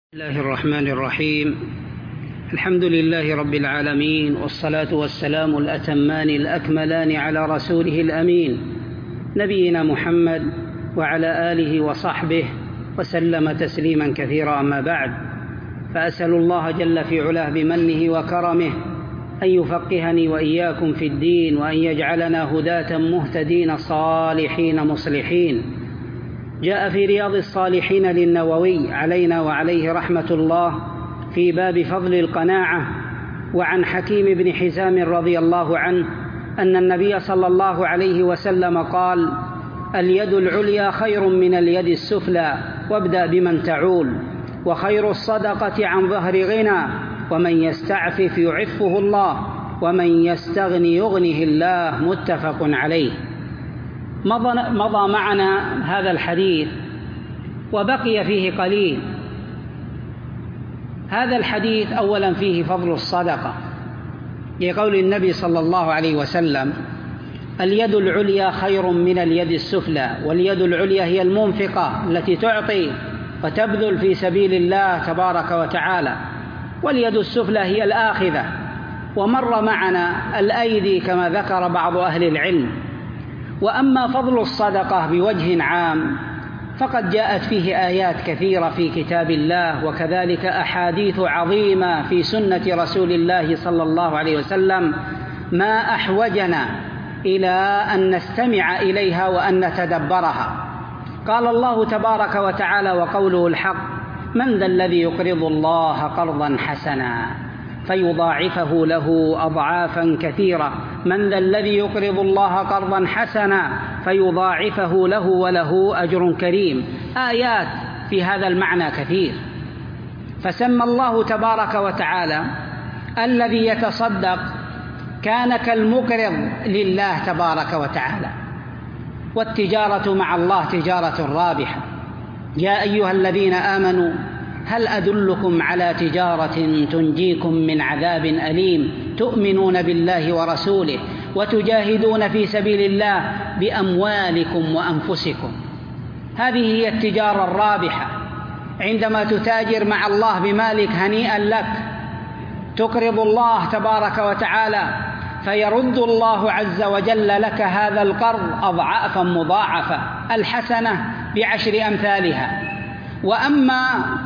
بسم الله الرحمن الرحيم. الحمد لله رب العالمين، والصلاة والسلام الأتمان الأكملان على رسوله الأمين نبينا محمد وعلى آله وصحبه وسلم تسليما كثيرا. أما بعد، فأسأل الله جل في علاه بمنه وكرمه أن يفقهني وإياكم في الدين، وأن يجعلنا هداة مهتدين صالحين مصلحين. جاء في رياض الصالحين للنووي علينا وعليه رحمة الله في باب فضل القناعة، وعن حكيم بن حزام رضي الله عنه أن النبي صلى الله عليه وسلم قال: اليد العليا خير من اليد السفلى، وابدأ بمن تعول، وخير الصدقة عن ظهر غنى، ومن يستعفف يعفه الله، ومن يستغني يغنه الله. متفق عليه. مضى معنا هذا الحديث وبقي فيه قليل. هذا الحديث أولا فيه فضل الصدقة، لقول النبي صلى الله عليه وسلم: اليد العليا خير من اليد السفلى. واليد العليا هي المنفقة التي تعطي وتبذل في سبيل الله تبارك وتعالى، واليد السفلى هي الآخذة. ومر معنا الأيدي كما ذكر بعض أهل العلم. وأما فضل الصدقة بوجه عام فقد جاءت فيه آيات كثيرة في كتاب الله، وكذلك أحاديث عظيمة في سنة رسول الله صلى الله عليه وسلم، ما أحوجنا إلى أن نستمع إليها وأن نتدبرها. قال الله تبارك وتعالى وقوله الحق: من ذا الذي يقرض الله قرضا حسنا فيضاعفه له أضعافا كثيرة. من ذا الذي يقرض الله قرضا حسنا فيضاعفه له وله أجر كريم. آيات في هذا المعنى كثير. فسمى الله تبارك وتعالى الذي يتصدق كان كالمقرض لله تبارك وتعالى. والتجارة مع الله تجارة رابحة. يا أيها الذين آمنوا هل أدلكم على تجارة تنجيكم من عذاب أليم تؤمنون بالله ورسوله وتجاهدون في سبيل الله بأموالكم وأنفسكم. هذه هي التجارة الرابحة. عندما تتاجر مع الله بمالك هنيئا لك، تقرض الله تبارك وتعالى فيرد الله عز وجل لك هذا القرض أضعافا مضاعفة، الحسنة ب10 أمثالها. وأما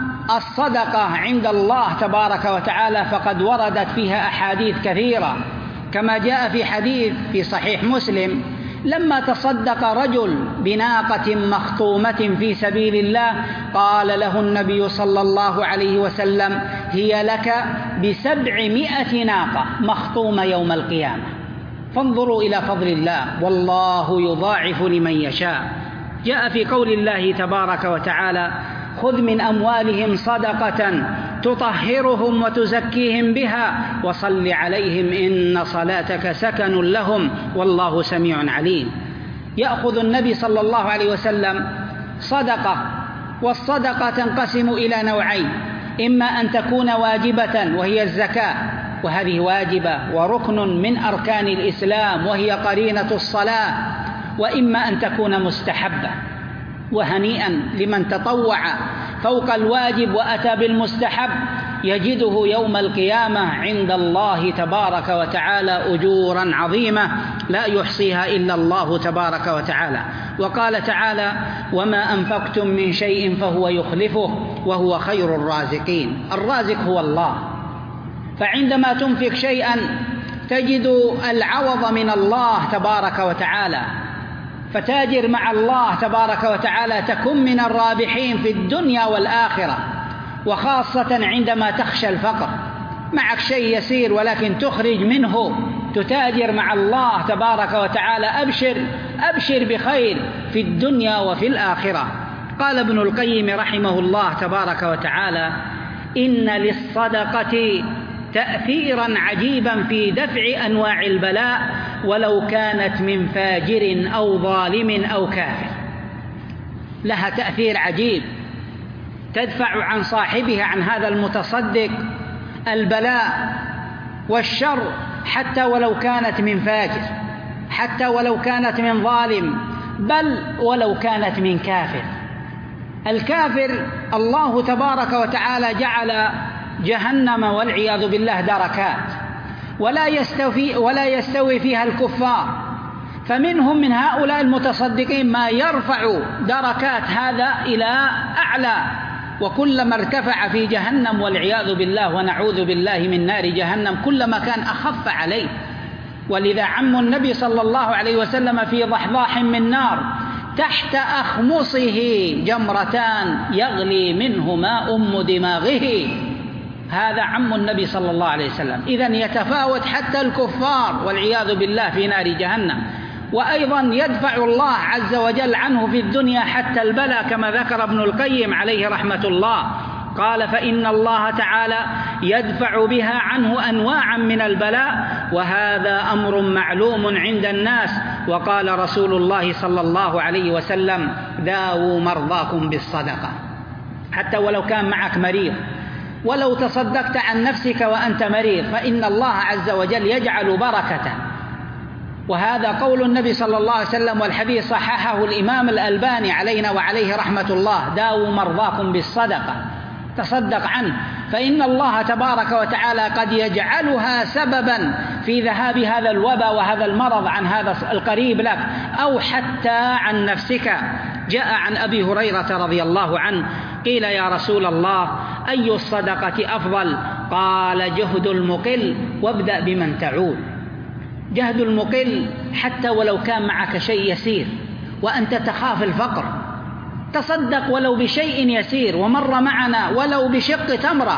الصدقة عند الله تبارك وتعالى فقد وردت فيها أحاديث كثيرة، كما جاء في حديث في صحيح مسلم: لما تصدق رجل بناقة مخطومة في سبيل الله قال له النبي صلى الله عليه وسلم: هي لك ب700 ناقة مخطومة يوم القيامة. فانظروا إلى فضل الله، والله يضاعف لمن يشاء. جاء في قول الله تبارك وتعالى: خذ من أموالهم صدقة تطهرهم وتزكيهم بها وصل عليهم إن صلاتك سكن لهم والله سميع عليم. يأخذ النبي صلى الله عليه وسلم صدقة، والصدقة تنقسم إلى نوعين: إما أن تكون واجبة وهي الزكاة، وهذه واجبة وركن من أركان الإسلام وهي قرينة الصلاة، وإما أن تكون مستحبة. وهنيئا لمن تطوع فوق الواجب وأتى بالمستحب، يجده يوم القيامة عند الله تبارك وتعالى أجورا عظيمة لا يحصيها إلا الله تبارك وتعالى. وقال تعالى: وما أنفقتم من شيء فهو يخلفه وهو خير الرازقين. الرازق هو الله، فعندما تنفق شيئا تجد العوض من الله تبارك وتعالى، فتاجر مع الله تبارك وتعالى تكن من الرابحين في الدنيا والآخرة. وخاصة عندما تخشى الفقر، معك شيء يسير ولكن تخرج منه، تتاجر مع الله تبارك وتعالى، أبشر بخير في الدنيا وفي الآخرة. قال ابن القيم رحمه الله تبارك وتعالى: إن للصدقة تأثيرا عجيبا في دفع أنواع البلاء ولو كانت من فاجر أو ظالم أو كافر. لها تأثير عجيب، تدفع عن صاحبها، عن هذا المتصدق، البلاء والشر، حتى ولو كانت من فاجر، حتى ولو كانت من ظالم، بل ولو كانت من كافر. الكافر الله تبارك وتعالى جعل جهنم والعياذ بالله دركات، ولا يستوي فيها الكفار، فمنهم من هؤلاء المتصدقين ما يرفع دركات هذا إلى أعلى، وكلما ارتفع في جهنم والعياذ بالله ونعوذ بالله من نار جهنم كلما كان أخف عليه. ولذا عم النبي صلى الله عليه وسلم في ضحضاح من نار تحت أخمصه جمرتان يغلي منهما دماغه، هذا عم النبي صلى الله عليه وسلم. إذن يتفاوت حتى الكفار والعياذ بالله في نار جهنم. وأيضا يدفع الله عز وجل عنه في الدنيا حتى البلاء، كما ذكر ابن القيم عليه رحمة الله، قال: فإن الله تعالى يدفع بها عنه أنواعا من البلاء، وهذا أمر معلوم عند الناس. وقال رسول الله صلى الله عليه وسلم: داووا مرضاكم بالصدقة. حتى ولو كان معك مريض، ولو تصدقت عن نفسك وأنت مريض، فإن الله عز وجل يجعل بركة. وهذا قول النبي صلى الله عليه وسلم، والحديث صححه الإمام الألباني علينا وعليه رحمة الله: داووا مرضاكم بالصدقة، تصدق عنه، فإن الله تبارك وتعالى قد يجعلها سببا في ذهاب هذا الوباء وهذا المرض عن هذا القريب لك، أو حتى عن نفسك. جاء عن أبي هريرة رضي الله عنه قيل: يا رسول الله، أي الصدقة أفضل؟ قال: جهد المقل، وابدأ بمن تعول. جهد المقل حتى ولو كان معك شيء يسير وأنت تخاف الفقر، تصدق ولو بشيء يسير. ومر معنا ولو بشق تمرة،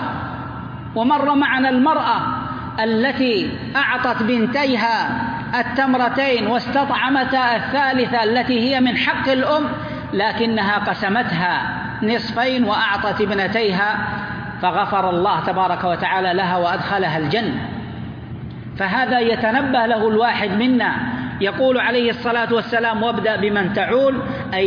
ومر معنا المرأة التي أعطت بنتيها التمرتين واستطعمتا الثالثة التي هي من حق الأم، لكنها قسمتها نصفين وأعطت ابنتيها، فغفر الله تبارك وتعالى لها وأدخلها الجنة. فهذا يتنبه له الواحد منا. يقول عليه الصلاة والسلام: وابدأ بمن تعول، أي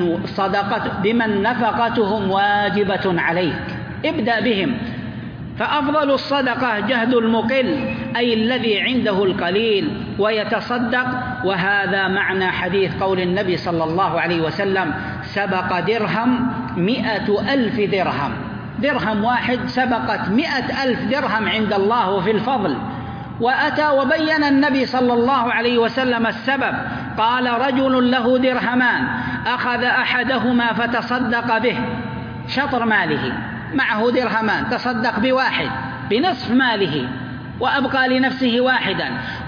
بمن نفقتهم واجبة عليك، ابدأ بهم. فأفضل الصدقة جهد المقل، أي الذي عنده القليل ويتصدق. وهذا معنى حديث قول النبي صلى الله عليه وسلم: سبق درهم 100,000 درهم. درهم واحد سبقت 100,000 درهم عند الله في الفضل. وأتى وبين النبي صلى الله عليه وسلم السبب، قال: رجل له درهمان أخذ أحدهما فتصدق به، شطر ماله، معه درهمان، تصدق بواحد بنصف ماله وأبقى لنفسه واحدا.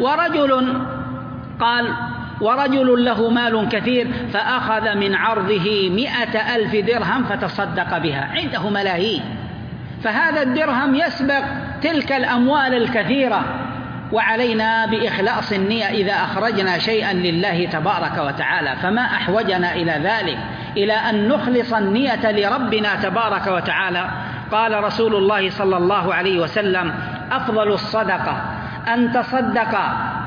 ورجل له مال كثير فأخذ من عرضه 100,000 درهم فتصدق بها، عنده ملايين. فهذا الدرهم يسبق تلك الأموال الكثيرة. وعلينا بإخلاص النية إذا أخرجنا شيئا لله تبارك وتعالى، فما أحوجنا إلى ذلك، إلى أن نخلص النية لربنا تبارك وتعالى. قال رسول الله صلى الله عليه وسلم: أفضل الصدقة أن تصدق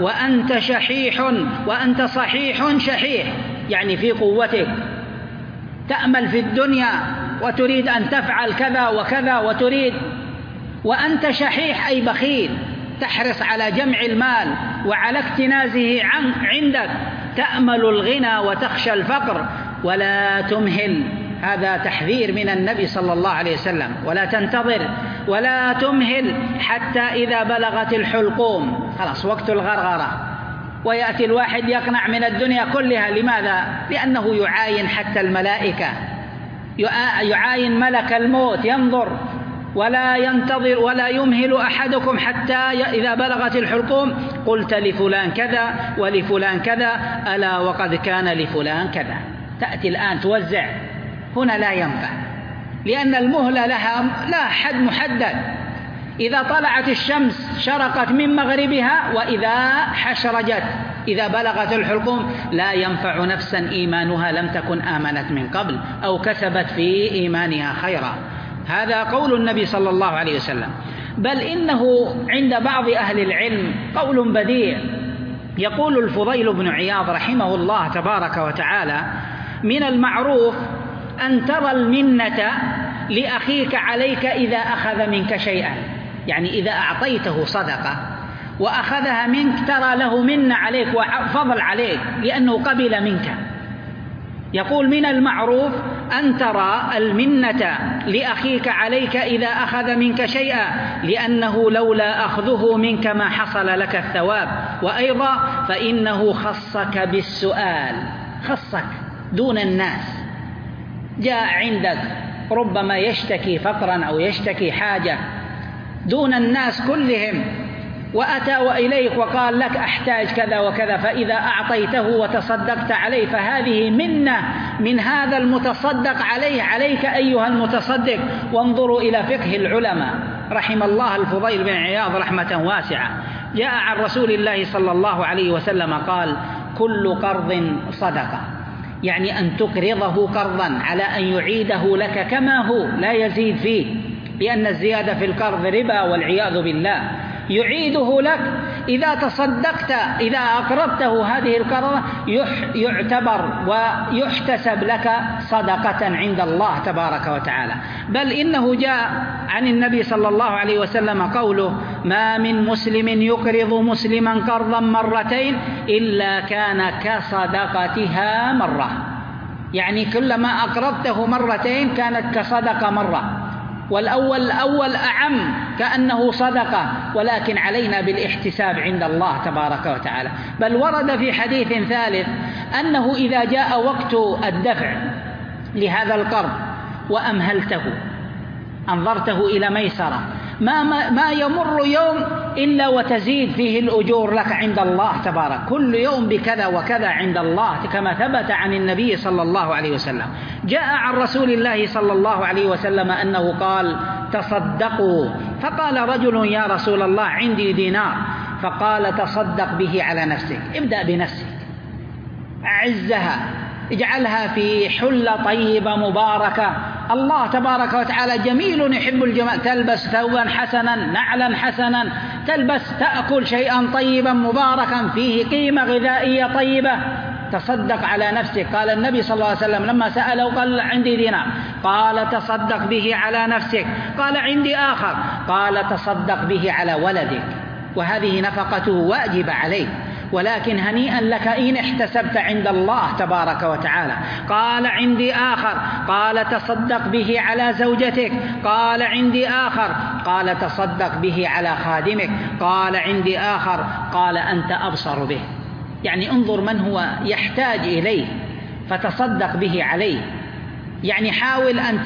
وأنت صحيح شحيح، يعني في قوتك، تأمل في الدنيا وتريد أن تفعل كذا وكذا وتريد، وأنت شحيح أي بخيل، تحرص على جمع المال وعلى اكتنازه عندك، تأمل الغنى وتخشى الفقر، ولا تمهل. هذا تحذير من النبي صلى الله عليه وسلم: ولا تنتظر ولا تمهل حتى إذا بلغت الحلقوم، خلاص وقت الغرغرة، ويأتي الواحد يقنع من الدنيا كلها. لماذا؟ لأنه يعاين حتى الملائكة، يعاين ملك الموت، ينظر ولا ينتظر ولا يمهل أحدكم حتى إذا بلغت الحلقوم قلت لفلان كذا ولفلان كذا، ألا وقد كان لفلان كذا. تأتي الآن توزع، هنا لا ينفع، لأن المهلة لا حد محدد. إذا طلعت الشمس شرقت من مغربها، وإذا حشرجت إذا بلغت الحلقوم لا ينفع نفسا إيمانها لم تكن آمنت من قبل أو كسبت في إيمانها خيرا. هذا قول النبي صلى الله عليه وسلم. بل إنه عند بعض أهل العلم قول بديع، يقول الفضيل بن عياض رحمه الله تبارك وتعالى: من المعروف أن ترى المنة لأخيك عليك إذا أخذ منك شيئا، يعني إذا أعطيته صدقة وأخذها منك ترى له منة عليك وفضل عليك لأنه قبل منك. يقول: من المعروف أن ترى المنة لأخيك عليك إذا أخذ منك شيئا، لأنه لولا أخذه منك ما حصل لك الثواب. وأيضا فإنه خصك بالسؤال، خصك دون الناس. جاء عندك ربما يشتكي فقرا أو يشتكي حاجة دون الناس كلهم، وأتى إليك وقال لك أحتاج كذا وكذا، فإذا أعطيته وتصدقت عليه فهذه منة من هذا المتصدق عليه عليك أيها المتصدق. وانظروا إلى فقه العلماء رحم الله الفضيل بن عياض رحمة واسعة. جاء عن رسول الله صلى الله عليه وسلم قال: كل قرض صدقة، يعني أن تقرضه قرضا على أن يعيده لك كما هو لا يزيد فيه، لأن الزيادة في القرض ربا والعياذ بالله. يعيده لك إذا تصدقت، إذا أقرضته هذه القرضة يعتبر ويحتسب لك صدقة عند الله تبارك وتعالى. بل إنه جاء عن النبي صلى الله عليه وسلم قوله: ما من مسلم يقرض مسلما قرضا مرتين إلا كان كصدقتها مرة، يعني كلما أقرضته مرتين كانت كصدقة مرة. والأول أعم كأنه صدقة، ولكن علينا بالاحتساب عند الله تبارك وتعالى. بل ورد في حديث ثالث أنه إذا جاء وقت الدفع لهذا القرض وأمهلته، أنظرته إلى ميسرة، ما يمر يوم إلا وتزيد فيه الأجور لك عند الله تبارك، كل يوم بكذا وكذا عند الله، كما ثبت عن النبي صلى الله عليه وسلم. جاء عن رسول الله صلى الله عليه وسلم أنه قال: تصدقوا. فقال رجل: يا رسول الله عندي دينار. فقال: تصدق به على نفسك، ابدأ بنفسك، أعزها، اجعلها في حلة طيبة مباركة. الله تبارك وتعالى جميل يحب الجمال، تلبس ثوبا حسنا، نعلا حسنا، تأكل شيئا طيبا مباركا فيه قيمة غذائية طيبة. تصدق على نفسك. قال النبي صلى الله عليه وسلم لما سأله قال: عندي دينار. قال: تصدق به على نفسك. قال: عندي آخر. قال: تصدق به على ولدك، وهذه نفقته واجب عليك، ولكن هنيئا لك إن احتسبت عند الله تبارك وتعالى. قال: عندي آخر. قال: تصدق به على زوجتك. قال: عندي آخر. قال: تصدق به على خادمك. قال: عندي آخر. قال: أنت أبصر به، يعني انظر من هو يحتاج إليه فتصدق به عليه. يعني حاول أن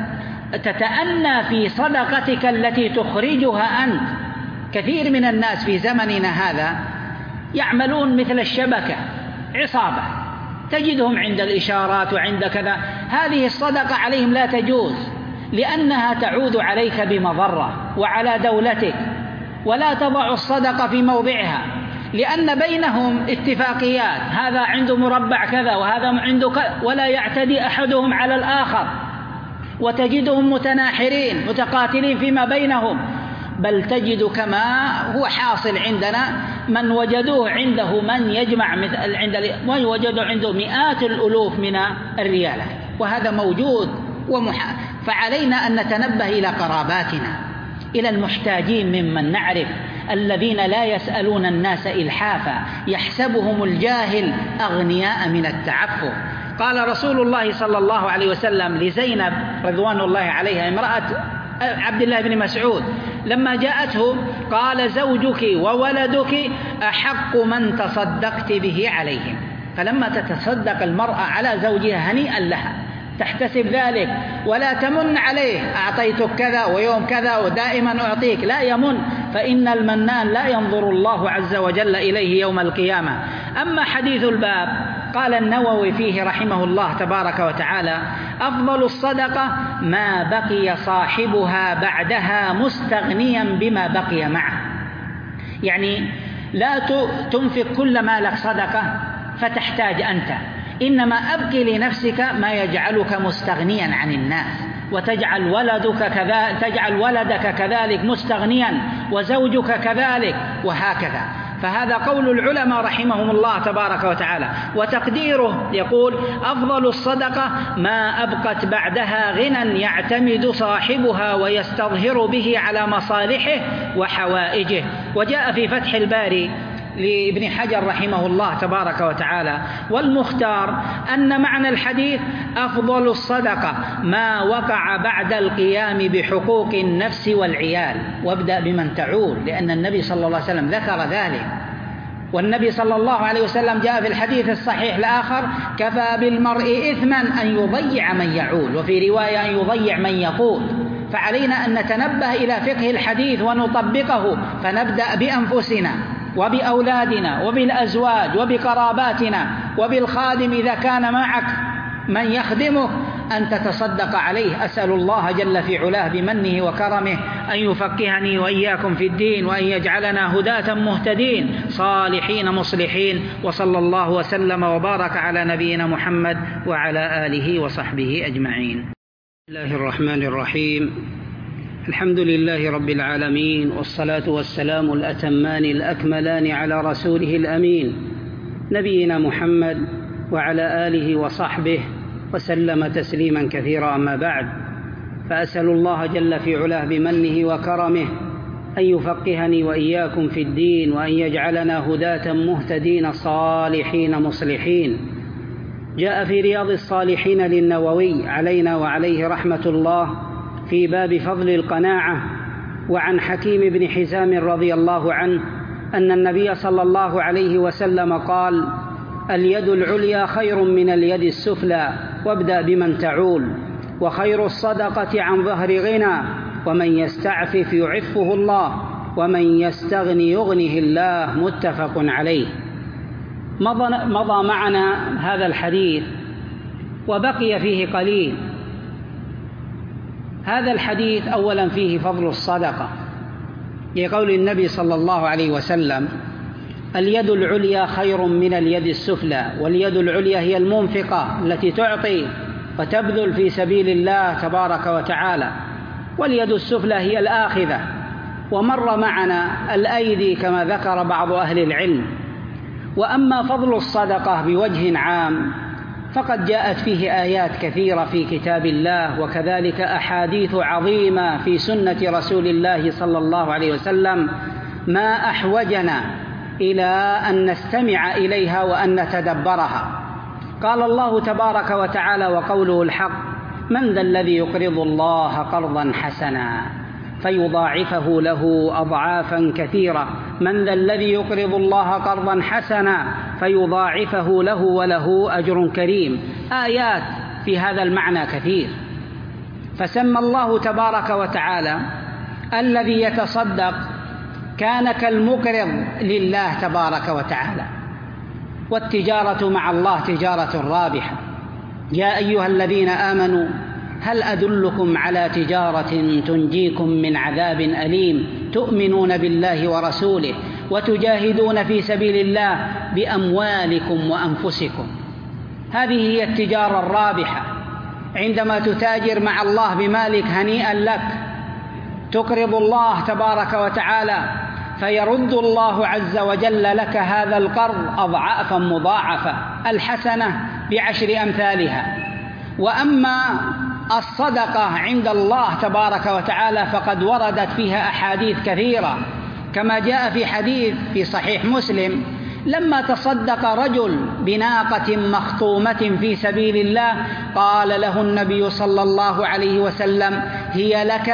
تتأنى في صدقتك التي تخرجها أنت. كثير من الناس في زمننا هذا يعملون مثل الشبكة، عصابة، تجدهم عند الإشارات وعند كذا. هذه الصدقة عليهم لا تجوز، لأنها تعود عليك بمضرة وعلى دولتك. ولا تضع الصدقة في موضعها، لأن بينهم اتفاقيات، هذا عنده مربع كذا وهذا عنده كذا، ولا يعتدي أحدهم على الآخر، وتجدهم متناحرين متقاتلين فيما بينهم. بل تجد كما هو حاصل عندنا من وجدوه عنده من يجمع من وجدوا عنده مئات الألوف من الريالات، وهذا موجود فعلينا أن نتنبه إلى قراباتنا، إلى المحتاجين ممن نعرف، الذين لا يسألون الناس إلحافا، يحسبهم الجاهل أغنياء من التعفف. قال رسول الله صلى الله عليه وسلم لزينب رضوان الله عليها امرأة عبد الله بن مسعود لما جاءته قال: زوجك وولدك أحق من تصدقت به عليهم. فلما تتصدق المرأة على زوجها هنيئا لها، تحتسب ذلك ولا تمن عليه: أعطيتك كذا ويوم كذا ودائما أعطيك، لا يمن، فإن المنان لا ينظر الله عز وجل إليه يوم القيامة. أما حديث الباب قال النووي فيه رحمه الله تبارك وتعالى: أفضل الصدقة ما بقي صاحبها بعدها مستغنيا بما بقي معه. يعني لا تنفق كل مالك صدقة فتحتاج أنت، إنما أبقي لنفسك ما يجعلك مستغنيا عن الناس، وتجعل ولدك كذلك مستغنيا، وزوجك كذلك، وهكذا. فهذا قول العلماء رحمهم الله تبارك وتعالى. وتقديره يقول: أفضل الصدقة ما أبقت بعدها غنى يعتمد صاحبها ويستظهر به على مصالحه وحوائجه. وجاء في فتح الباري لابن حجر رحمه الله تبارك وتعالى، والمختار أن معنى الحديث أفضل الصدقة ما وقع بعد القيام بحقوق النفس والعيال، وابدأ بمن تعول، لأن النبي صلى الله عليه وسلم ذكر ذلك. والنبي صلى الله عليه وسلم جاء في الحديث الصحيح الآخر: كفى بالمرء إثما أن يضيع من يعول، وفي رواية أن يضيع من يقود. فعلينا أن نتنبه إلى فقه الحديث ونطبقه، فنبدأ بأنفسنا وبأولادنا وبالأزواج وبقراباتنا وبالخادم إذا كان معك من يخدمك أن تتصدق عليه. أسأل الله جل في علاه بمنه وكرمه أن يفقهني وإياكم في الدين، وأن يجعلنا هداة مهتدين صالحين مصلحين، وصلى الله وسلم وبارك على نبينا محمد وعلى آله وصحبه أجمعين. بسم الله الرحمن الرحيم. الحمد لله رب العالمين، والصلاة والسلام الأتمان الأكملان على رسوله الأمين نبينا محمد وعلى آله وصحبه وسلم تسليما كثيرا. أما بعد، فأسأل الله جل في علاه بمنه وكرمه أن يفقهني وإياكم في الدين، وأن يجعلنا هداة مهتدين صالحين مصلحين. جاء في رياض الصالحين للنووي علينا وعليه رحمة الله في باب فضل القناعة، وعن حكيم بن حزام رضي الله عنه أن النبي صلى الله عليه وسلم قال: اليد العليا خير من اليد السفلى، وابدأ بمن تعول، وخير الصدقة عن ظهر غنى، ومن يستعفف يعفه الله، ومن يستغني يغنه الله. متفق عليه. مضى معنا هذا الحديث وبقي فيه قليل. هذا الحديث أولا فيه فضل الصدقة، لقول النبي صلى الله عليه وسلم: اليد العليا خير من اليد السفلى. واليد العليا هي المنفقة التي تعطي وتبذل في سبيل الله تبارك وتعالى، واليد السفلى هي الآخذة. ومر معنا الأيدي كما ذكر بعض أهل العلم. وأما فضل الصدقة بوجه عام فقد جاءت فيه آيات كثيرة في كتاب الله، وكذلك أحاديث عظيمة في سنة رسول الله صلى الله عليه وسلم، ما أحوجنا إلى أن نستمع إليها وأن نتدبرها. قال الله تبارك وتعالى وقوله الحق: من ذا الذي يقرض الله قرضا حسنا فيضاعفه له أضعافا كثيرة. من ذا الذي يقرض الله قرضا حسنا فيضاعفه له وله أجر كريم. آيات في هذا المعنى كثير. فسمى الله تبارك وتعالى الذي يتصدق كان كالمقرض لله تبارك وتعالى. والتجارة مع الله تجارة رابحة. يا أيها الذين آمنوا هل أدلكم على تجارة تنجيكم من عذاب أليم تؤمنون بالله ورسوله وتجاهدون في سبيل الله بأموالكم وأنفسكم. هذه هي التجارة الرابحة. عندما تتاجر مع الله بمالك هنيئا لك، تقرض الله تبارك وتعالى فيرد الله عز وجل لك هذا القرض أضعافا مضاعفة، الحسنة ب10 أمثالها. وأما الصدقة عند الله تبارك وتعالى فقد وردت فيها أحاديث كثيرة، كما جاء في حديث في صحيح مسلم: لما تصدق رجل بناقة مخطومة في سبيل الله قال له النبي صلى الله عليه وسلم: هي لك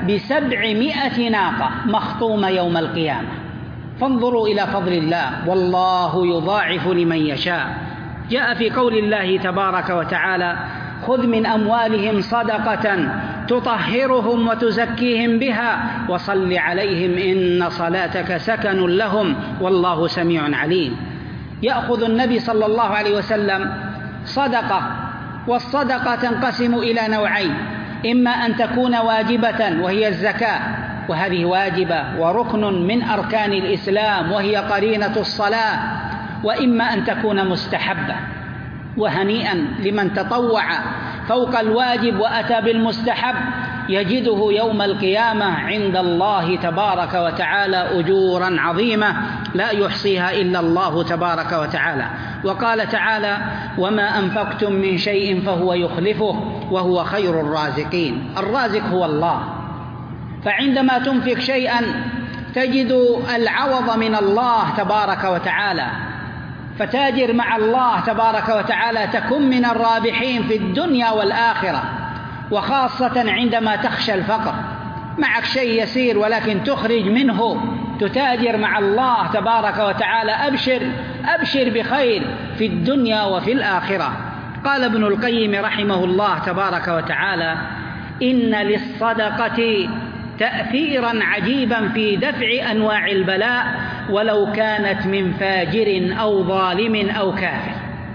ب700 ناقة مخطومة يوم القيامة. فانظروا إلى فضل الله، والله يضاعف لمن يشاء. جاء في قول الله تبارك وتعالى: خذ من أموالهم صدقة تطهرهم وتزكيهم بها وصل عليهم إن صلاتك سكن لهم والله سميع عليم. يأخذ النبي صلى الله عليه وسلم صدقة، والصدقة تنقسم إلى نوعين: إما أن تكون واجبة وهي الزكاة، وهذه واجبة وركن من أركان الإسلام وهي قرينة الصلاة، وإما أن تكون مستحبة. وهنيئا لمن تطوع فوق الواجب وأتى بالمستحب، يجده يوم القيامة عند الله تبارك وتعالى أجورا عظيمة لا يحصيها إلا الله تبارك وتعالى. وقال تعالى: وما أنفقتم من شيء فهو يخلفه وهو خير الرازقين. الرازق هو الله. فعندما تنفق شيئا تجد العوض من الله تبارك وتعالى، فتاجر مع الله تبارك وتعالى تكن من الرابحين في الدنيا والآخرة، وخاصة عندما تخشى الفقر، معك شيء يسير ولكن تخرج منه تتاجر مع الله تبارك وتعالى، أبشر بخير في الدنيا وفي الآخرة. قال ابن القيم رحمه الله تبارك وتعالى: إن للصدقة تأثيرا عجيبا في دفع أنواع البلاء ولو كانت من فاجر أو ظالم أو كافر.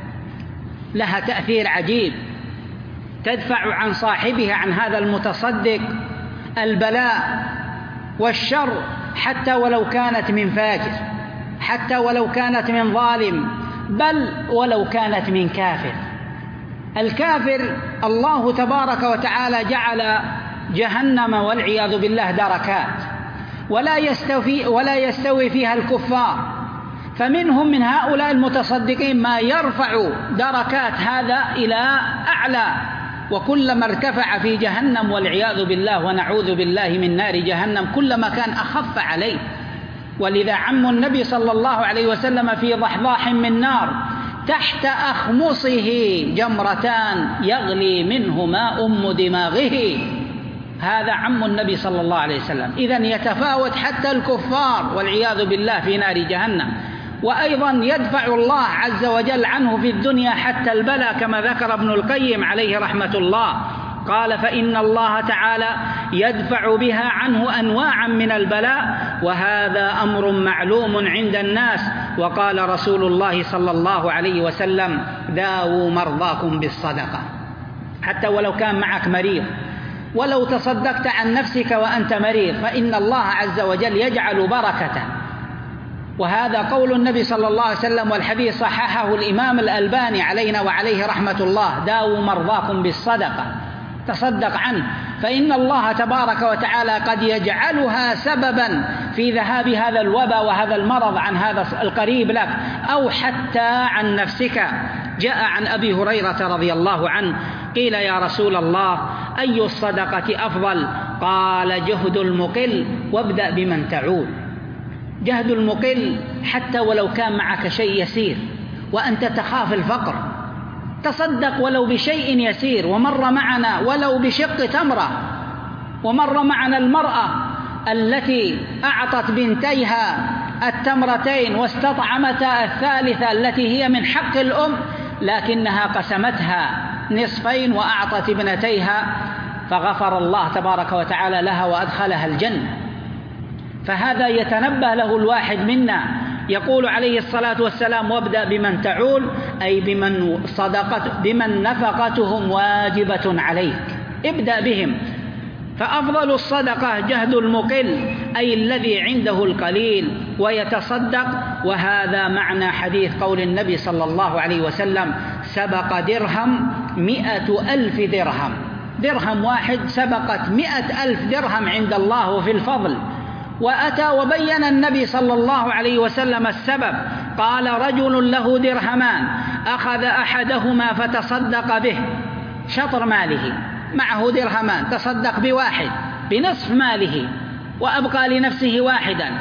لها تأثير عجيب، تدفع عن صاحبها، عن هذا المتصدق، البلاء والشر، حتى ولو كانت من فاجر، حتى ولو كانت من ظالم، بل ولو كانت من كافر. الكافر الله تبارك وتعالى جعل جهنم والعياذ بالله دركات، ولا يستوي فيها الكفار، فمنهم من هؤلاء المتصدقين ما يرفع دركات هذا إلى أعلى، وكلما ارتفع في جهنم والعياذ بالله ونعوذ بالله من نار جهنم كلما كان أخف عليه. ولذا عم النبي صلى الله عليه وسلم في ضحضاح من نار تحت أخمصه جمرتان يغلي منهما دماغه، هذا عم النبي صلى الله عليه وسلم. إذن يتفاوت حتى الكفار والعياذ بالله في نار جهنم. وأيضا يدفع الله عز وجل عنه في الدنيا حتى البلاء، كما ذكر ابن القيم عليه رحمة الله، قال: فإن الله تعالى يدفع بها عنه أنواعا من البلاء، وهذا أمر معلوم عند الناس. وقال رسول الله صلى الله عليه وسلم: داووا مرضاكم بالصدقة. حتى ولو كان معك مريض، ولو تصدقت عن نفسك وأنت مريض، فإن الله عز وجل يجعل بركة. وهذا قول النبي صلى الله عليه وسلم، والحديث صححه الإمام الألباني علينا وعليه رحمة الله: داووا مرضاكم بالصدقة، تصدق عنه، فإن الله تبارك وتعالى قد يجعلها سببا في ذهاب هذا الوباء وهذا المرض عن هذا القريب لك، أو حتى عن نفسك. جاء عن أبي هريرة رضي الله عنه قيل: يا رسول الله، أي الصدقة أفضل؟ قال: جهد المقل، وابدأ بمن تعول. جهد المقل حتى ولو كان معك شيء يسير وأنت تخاف الفقر، تصدق ولو بشيء يسير. ومر معنا ولو بشق تمرة، ومر معنا المرأة التي أعطت بنتيها التمرتين واستطعمتا الثالثة التي هي من حق الأم، لكنها قسمتها نصفين وأعطت ابنتيها، فغفر الله تبارك وتعالى لها وأدخلها الجنة. فهذا يتنبه له الواحد منا، يقول عليه الصلاة والسلام: وابدأ بمن تعول، أي بمن نفقتهم واجبة عليك، ابدأ بهم. فأفضل الصدقة جهد المقل، أي الذي عنده القليل ويتصدق. وهذا معنى حديث قول النبي صلى الله عليه وسلم: سبق درهم 100,000 درهم. درهم واحد سبقت 100,000 درهم عند الله في الفضل. وأتى وبين النبي صلى الله عليه وسلم السبب، قال: رجل له درهمان، أخذ أحدهما فتصدق به، شطر ماله، معه درهمان، تصدق بواحد بنصف ماله وأبقى لنفسه واحدا.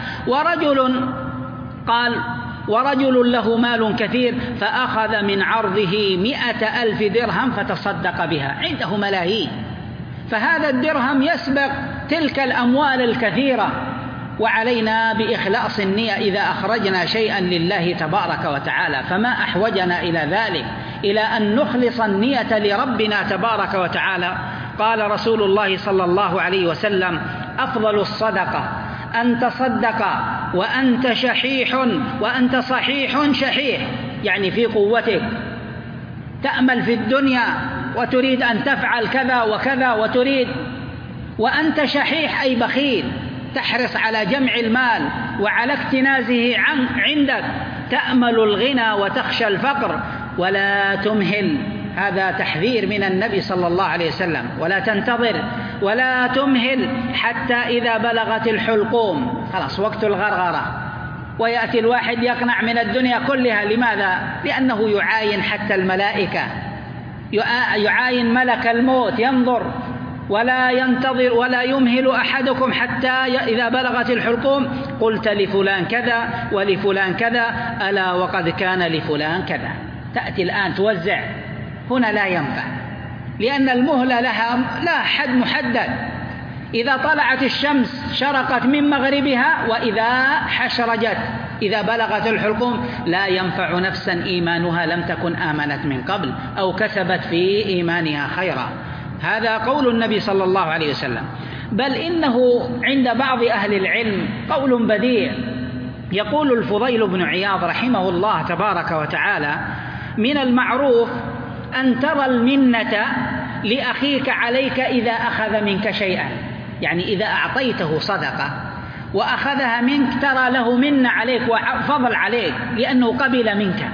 ورجل له مال كثير فأخذ من عرضه 100,000 درهم فتصدق بها، عنده ملايين. فهذا الدرهم يسبق تلك الأموال الكثيرة. وعلينا بإخلاص النية إذا أخرجنا شيئا لله تبارك وتعالى، فما أحوجنا إلى ذلك، إلى أن نخلص النية لربنا تبارك وتعالى. قال رسول الله صلى الله عليه وسلم: أفضل الصدقة أن تصدق وأنت صحيح شحيح، يعني في قوتك، تأمل في الدنيا وتريد أن تفعل كذا وكذا وتريد، وأنت شحيح أي بخيل، تحرص على جمع المال وعلى اكتنازه عندك، تأمل الغنى وتخشى الفقر، ولا تمهل. هذا تحذير من النبي صلى الله عليه وسلم: ولا تنتظر ولا تمهل حتى إذا بلغت الحلقوم، خلاص وقت الغرغرة، ويأتي الواحد يقنع من الدنيا كلها. لماذا؟ لأنه يعاين حتى الملائكة، يعاين ملك الموت، ينظر ولا ينتظر ولا يمهل أحدكم حتى إذا بلغت الحلقوم قلت لفلان كذا ولفلان كذا ألا وقد كان لفلان كذا. تأتي الآن توزع، هنا لا ينفع، لأن المهلة لها حد محدد. إذا طلعت الشمس شرقت من مغربها، وإذا حشرجت إذا بلغت الحلقوم لا ينفع نفسا إيمانها لم تكن آمنت من قبل أو كسبت في إيمانها خيرا. هذا قول النبي صلى الله عليه وسلم. بل إنه عند بعض أهل العلم قول بديع، يقول الفضيل بن عياض رحمه الله تبارك وتعالى: من المعروف أن ترى المنة لأخيك عليك إذا أخذ منك شيئا، يعني إذا أعطيته صدقة وأخذها منك ترى له منة عليك وفضل عليك لأنه قبل منك.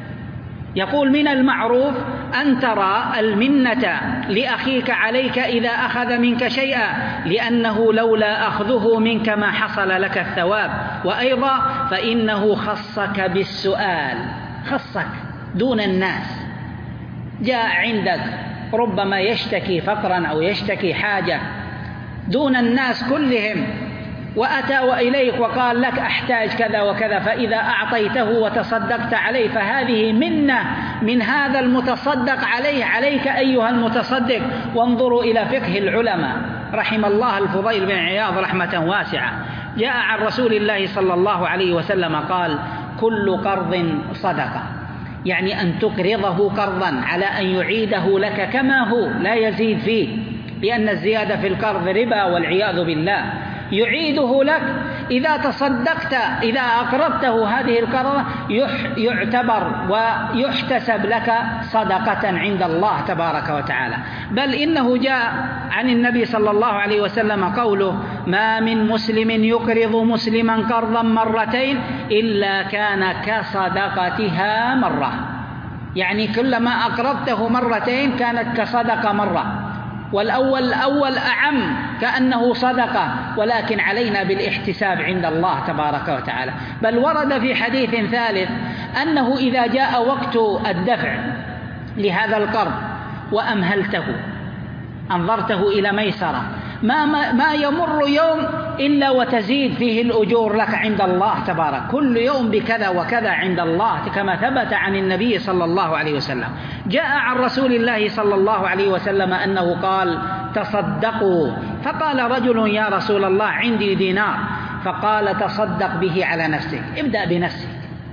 يقول: من المعروف أن ترى المنة لأخيك عليك إذا أخذ منك شيئا، لأنه لولا أخذه منك ما حصل لك الثواب، وأيضا فإنه خصك بالسؤال، خصك دون الناس. جاء عندك ربما يشتكي فقرا أو يشتكي حاجة دون الناس كلهم، وأتى إليك وقال لك أحتاج كذا وكذا، فإذا أعطيته وتصدقت عليه فهذه منة من هذا المتصدق عليك أيها المتصدق. وانظروا إلى فقه العلماء رحم الله الفضيل بن عياض رحمة واسعة. جاء عن رسول الله صلى الله عليه وسلم قال: كل قرض صدقة، يعني أن تقرضه قرضا على أن يعيده لك كما هو لا يزيد فيه، لأن الزيادة في القرض ربا والعياذ بالله. يعيده لك إذا تصدقت، إذا أقرضته هذه القرضة يعتبر ويحتسب لك صدقة عند الله تبارك وتعالى. بل إنه جاء عن النبي صلى الله عليه وسلم قوله: ما من مسلم يقرض مسلما قرضا مرتين إلا كان كصدقتها مرة، يعني كلما أقرضته مرتين كانت كصدقة مرة. والأول أعم كأنه صدقة، ولكن علينا بالاحتساب عند الله تبارك وتعالى. بل ورد في حديث ثالث أنه إذا جاء وقت الدفع لهذا القرض وأمهلته، أنظرته إلى ميسرة، ما يمر يوم إلا وتزيد فيه الأجور لك عند الله تبارك، كل يوم بكذا وكذا عند الله، كما ثبت عن النبي صلى الله عليه وسلم. جاء عن رسول الله صلى الله عليه وسلم أنه قال: تصدقوا. فقال رجل: يا رسول الله عندي دينار. فقال: تصدق به على نفسك، ابدأ بنفسك،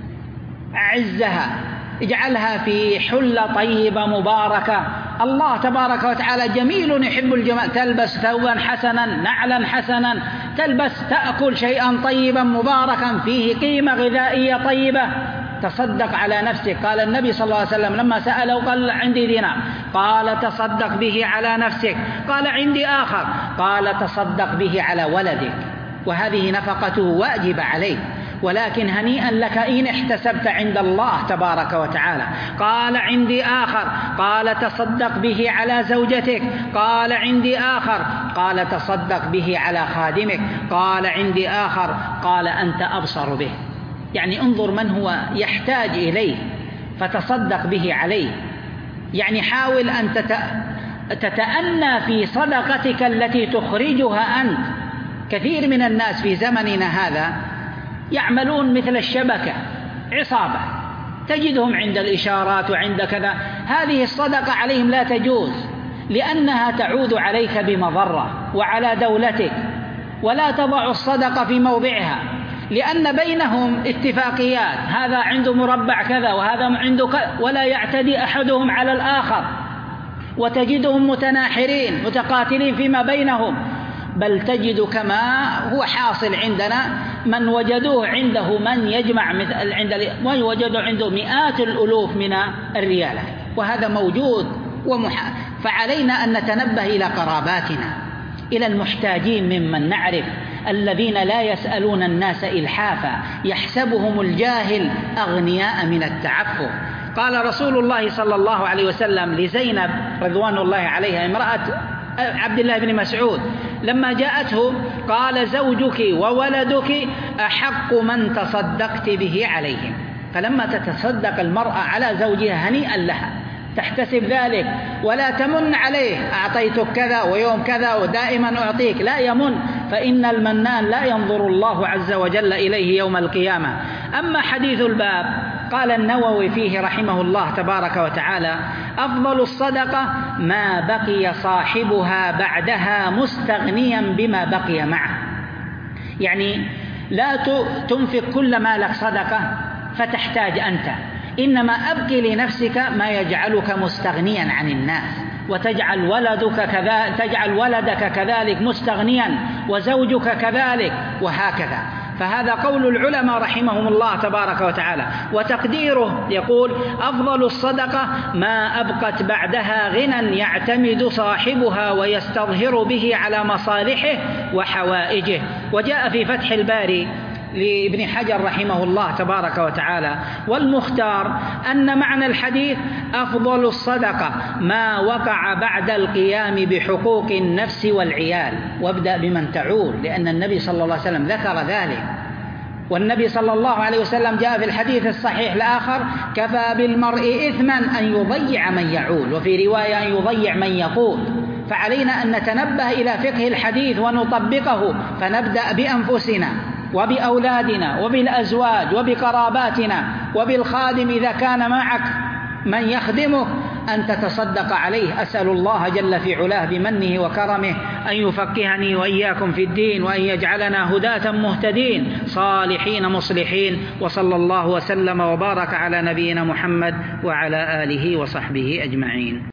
أعزها، اجعلها في حلة طيبة مباركة. الله تبارك وتعالى جميل يحب الجمال، تلبس ثوبا حسنا، نعلا حسنا، تأكل شيئا طيبا مباركا فيه قيمة غذائية طيبة. تصدق على نفسك. قال النبي صلى الله عليه وسلم لما سأله قال: عندي دينار. قال: تصدق به على نفسك. قال: عندي آخر. قال: تصدق به على ولدك، وهذه نفقته واجب عليك، ولكن هنيئا لك إن احتسبت عند الله تبارك وتعالى. قال: عندي آخر. قال: تصدق به على زوجتك. قال: عندي آخر. قال: تصدق به على خادمك. قال: عندي آخر. قال: أنت أبصر به، يعني انظر من هو يحتاج إليه فتصدق به عليه. يعني حاول أن تتأنى في صدقتك التي تخرجها أنت. كثير من الناس في زمننا هذا يعملون مثل الشبكة، عصابة، تجدهم عند الإشارات وعند كذا. هذه الصدقة عليهم لا تجوز، لأنها تعود عليك بمضرة وعلى دولتك. ولا تضع الصدقة في موضعها، لأن بينهم اتفاقيات، هذا عنده مربع كذا وهذا عنده كذا، ولا يعتدي أحدهم على الآخر، وتجدهم متناحرين متقاتلين فيما بينهم. بل تجد كما هو حاصل عندنا من وجدوه عنده من يجمع من وجدوا عنده مئات الألوف من الريالات، وهذا موجود فعلينا أن نتنبه إلى قراباتنا، إلى المحتاجين ممن نعرف، الذين لا يسألون الناس إلحافا، يحسبهم الجاهل أغنياء من التعفف. قال رسول الله صلى الله عليه وسلم لزينب رضوان الله عليها امرأة عبد الله بن مسعود لما جاءته قال: زوجك وولدك أحق من تصدقت به عليهم. فلما تتصدق المرأة على زوجها هنيئا لها، تحتسب ذلك، ولا تمن عليه أعطيتك كذا ويوم كذا ودائما أعطيك، لا يمن، فإن المنان لا ينظر الله عز وجل إليه يوم القيامة. أما حديث الباب قال النووي فيه رحمه الله تبارك وتعالى: أفضل الصدقة ما بقي صاحبها بعدها مستغنيا بما بقي معه. يعني لا تنفق كل مالك صدقة فتحتاج أنت، إنما أبقي لنفسك ما يجعلك مستغنيا عن الناس، وتجعل ولدك كذلك مستغنيا، وزوجك كذلك، وهكذا. فهذا قول العلماء رحمهم الله تبارك وتعالى. وتقديره يقول: أفضل الصدقة ما أبقت بعدها غنى يعتمد صاحبها ويستظهر به على مصالحه وحوائجه. وجاء في فتح الباري لابن حجر رحمه الله تبارك وتعالى: والمختار أن معنى الحديث أفضل الصدقة ما وقع بعد القيام بحقوق النفس والعيال، وابدأ بمن تعول، لأن النبي صلى الله عليه وسلم ذكر ذلك. والنبي صلى الله عليه وسلم جاء في الحديث الصحيح الآخر: كفى بالمرء إثما أن يضيع من يعول، وفي رواية أن يضيع من يقود. فعلينا أن نتنبه إلى فقه الحديث ونطبقه، فنبدأ بأنفسنا وبأولادنا وبالأزواج وبقراباتنا وبالخادم إذا كان معك من يخدمك أن تتصدق عليه. أسأل الله جل في علاه بمنه وكرمه أن يفقهني وإياكم في الدين، وأن يجعلنا هداة مهتدين صالحين مصلحين. وصلى الله وسلم وبارك على نبينا محمد وعلى آله وصحبه أجمعين.